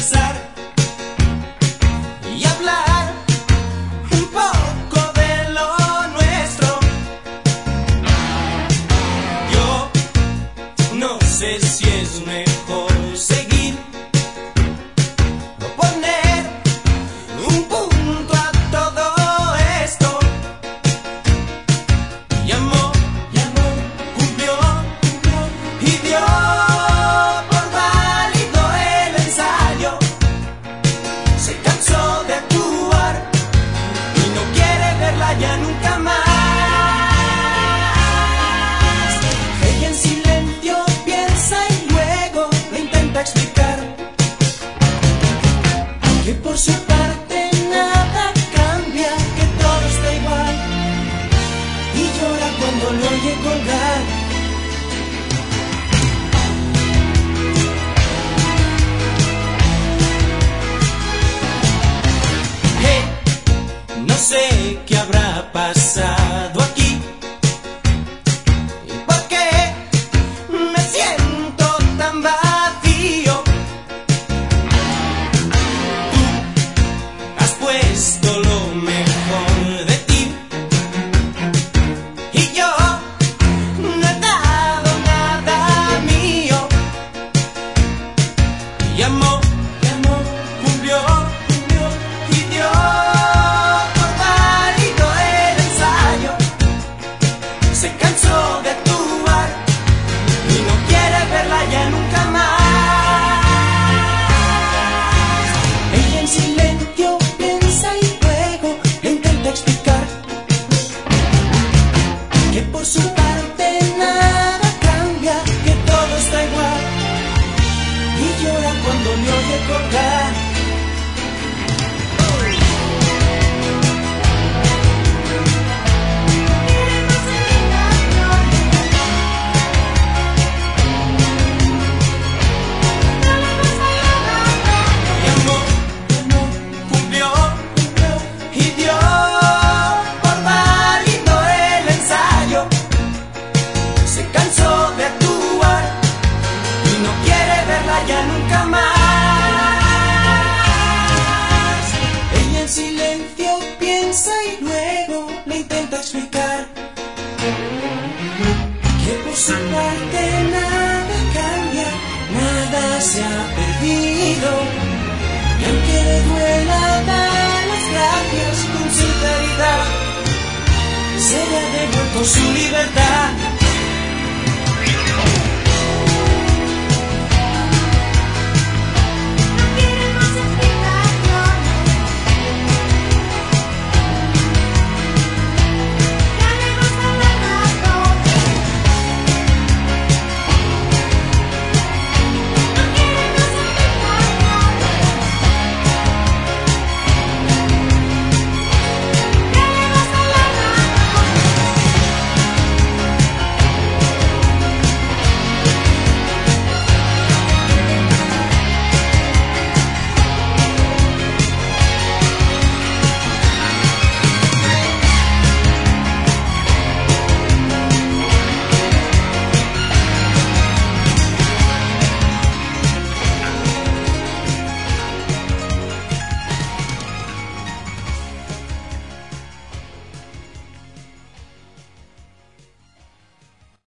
conversar y hablar un poco de lo nuestro. Yo no sé si es mejor seguir o poner un punto a todo esto. Llamó, cumplió y dio por válido el ensayo. Se cansó de actuar y no quiere verla ya nunca más. Ella en silencio piensa y luego le intenta explicar que por su parte nada cambia, que todo está igual, y llora cuando lo oye colgar. No sé qué habrá pasado aquí y por qué me siento tan vacío. Tú has puesto lo mejor de ti y yo no he dado nada mío. Llamó, cumplió y dio por válido el ensayo. Se cansó de actuar y no quiere verla ya nunca más. Ella en silencio piensa y luego le intenta explicar que por su parte nada cambia, que todo está igual, y llora cuando le oye colgar. Llamó, cumplió y dio por válido el ensayo. Se cansó de actuar y no quiere verla ya nunca más. Ella en silencio piensa y luego le intenta explicar que por su parte nada cambia, nada se ha perdido, y aunque le duela dar las gracias con sinceridad, se le ha devuelto su libertad.